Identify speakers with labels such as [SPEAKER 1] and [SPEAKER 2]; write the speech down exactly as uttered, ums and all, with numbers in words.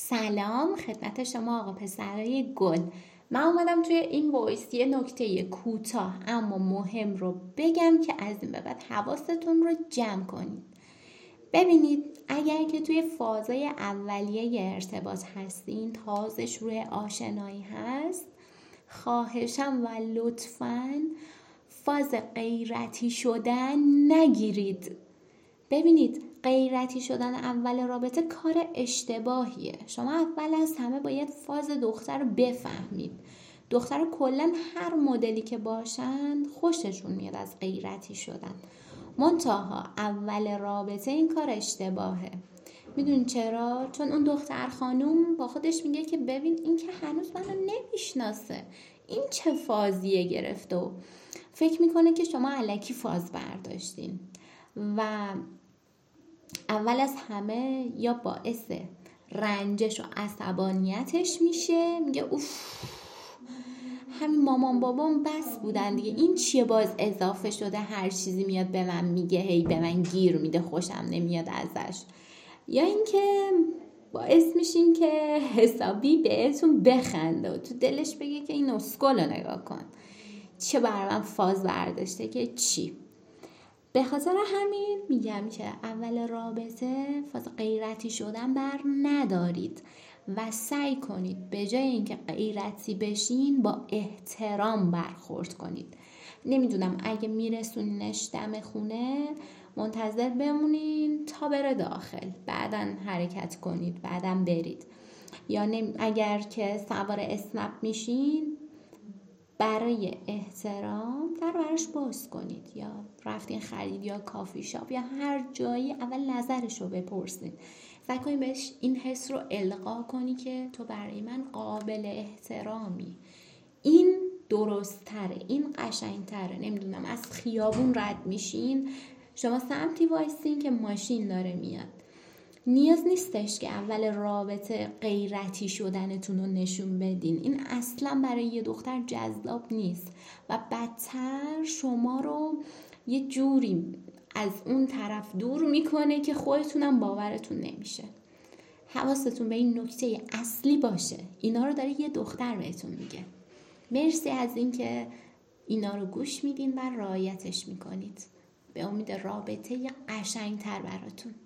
[SPEAKER 1] سلام خدمت شما آقا پسرای گل. من اومدم توی این وایس یه نکته کوتاه اما مهم رو بگم که از این به بعد حواستون رو جمع کنید. ببینید اگر که توی فازای اولیه ارتباط هستین، تازه شروع آشنایی هست، خواهشم و لطفاً فاز غیرتی شدن نگیرید. ببینید غیرتی شدن اول رابطه کار اشتباهیه. شما اول از همه باید فاز دختر رو بفهمید. دختر کلن هر مدلی که باشن خوششون میاد از غیرتی شدن، منتها اول رابطه این کار اشتباهه. میدونی چرا؟ چون اون دختر خانوم با خودش میگه که ببین این که هنوز منو نمیشناسه، این چه فازیه گرفته و فکر میکنه که شما الکی فاز برداشتین و اول از همه یا باعث رنجش و عصبانیتش میشه، میگه اوف همین مامان بابام بس بودن دیگه، این چیه باز اضافه شده هر چیزی میاد به من میگه، هی به من گیر میده، خوشم نمیاد ازش. یا اینکه باعث میشین که حسابی بهتون بخنده و تو دلش بگه که این اسکل رو نگاه کن، چه بر من فاز برداشته که چی. به خاطر همین میگم که اول رابطه فاز غیرتی شدن بر ندارید و سعی کنید به جای اینکه غیرتی بشین با احترام برخورد کنید. نمیدونم اگه میرسونینش دم خونه منتظر بمونین تا بره داخل، بعدن حرکت کنید، بعدن برید. یا اگر که سوار اسنپ میشین برای احترام در براش باز کنید، یا رفتین خرید یا کافی شاپ یا هر جایی اول نظرش رو بپرسید. سعی کنید بهش این حس رو القا کنی که تو برای من قابل احترامی، این درست تره، این قشنگ تره. نمیدونم از خیابون رد میشین، شما سمتی وایسین که ماشین داره میاد، نیاز نیستش که اول رابطه غیرتی شدنتون رو نشون بدین. این اصلا برای یه دختر جذاب نیست و بدتر شما رو یه جوری از اون طرف دور میکنه که خودتونم باورتون نمیشه. حواستون به این نکته اصلی باشه، اینا رو داره یه دختر بهتون میگه. مرسی از این که اینا رو گوش میدین و رعایتش میکنید. به امید رابطه قشنگتر براتون.